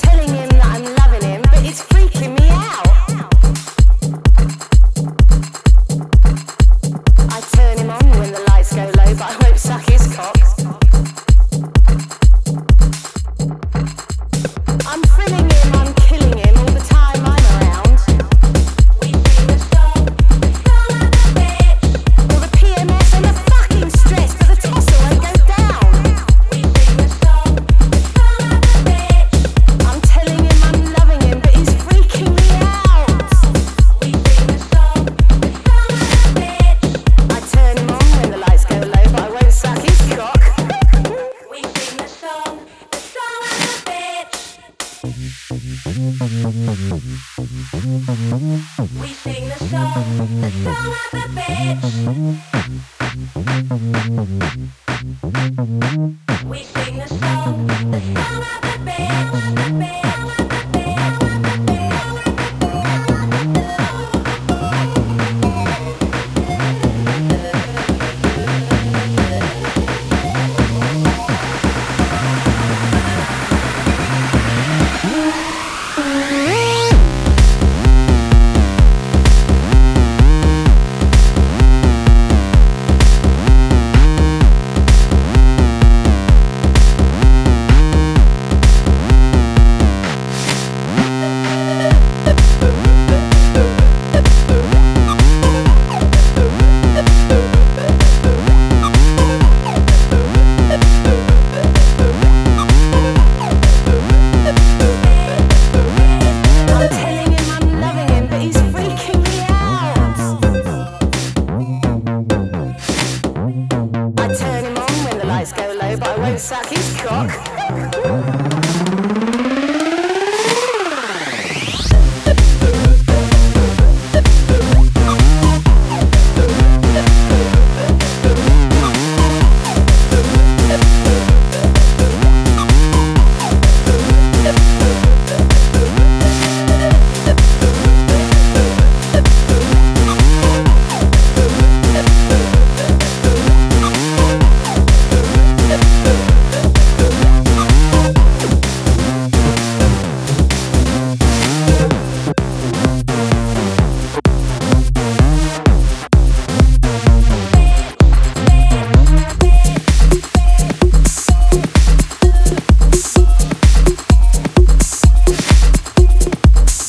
telling him that I'm loving him, but it's freaking me out. I turn him on when the lights go low, but I won't suck his cock. I'm thrilling him, I'm killing him all the time I'm around. We sing the song of the bitch. All the PMS and the fucking stress, but the tussle won't go down. We sing the song of the bitch. I'm telling him I'm loving him, but he's freaking me out. We sing the song of the bitch. I turn him on when the lights go low, but I won't suck his cock. We sing the song of the bitch. We sing the song of the bitch. We sing the song of the bitch.